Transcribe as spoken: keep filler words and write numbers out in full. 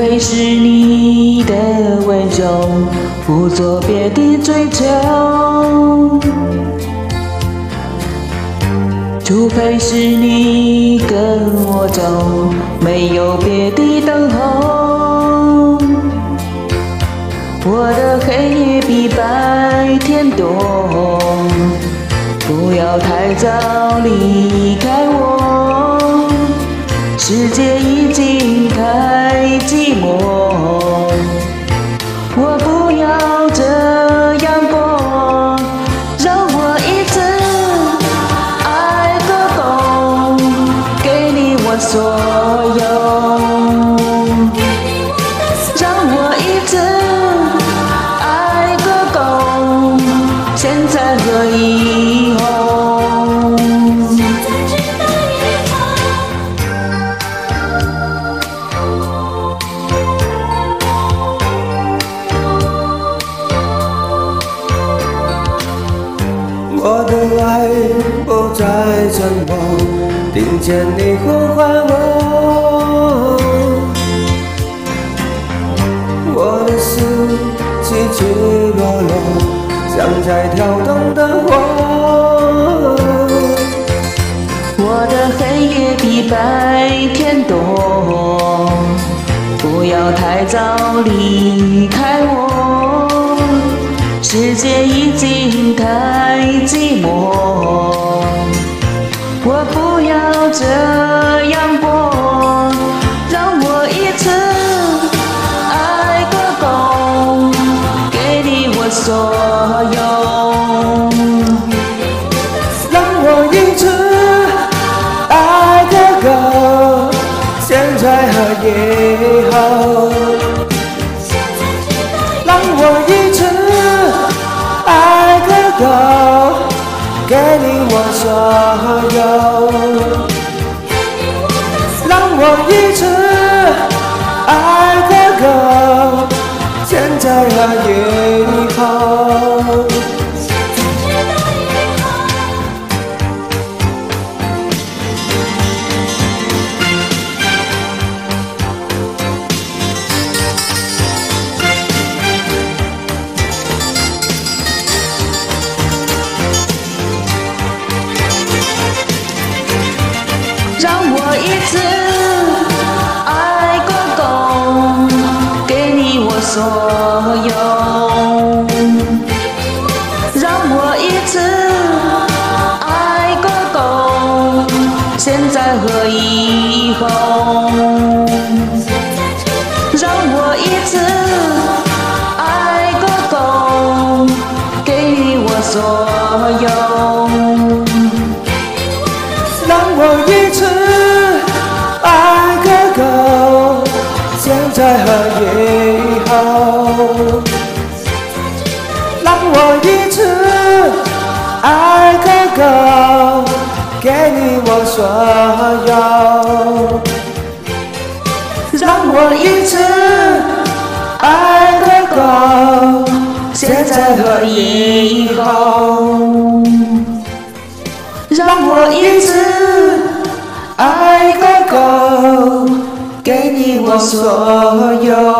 非是你的温柔，不做别的追求。除非是你跟我走，没有别的等候。我的黑夜比白天多，不要太早离开我，世界已经太寂寞。我不要这样过，让我一次爱个够，给你我所有，让我一次爱个够，现在和以后。 我的爱不再沉默，听见你呼唤我，我的心起起落落，像在跳动的火。 我的黑夜比白天多，不要太早离开我，世界已经太寂寞。我不要这样过，让我一次爱个够，给你我所有， 让我一次爱个够，现在和以后。让我一次爱个够，给你我所有。让我一次爱个够，现在和以后。 让我一次爱个够，给你我所有，让我一次爱个够，现在和以后，让我一次爱个够，给你我所有， 让我一次爱个够，现在和以后。让我一次爱个够，给你我所有。让我一次爱个够，现在和以后。让我一次爱个够，给你我所有。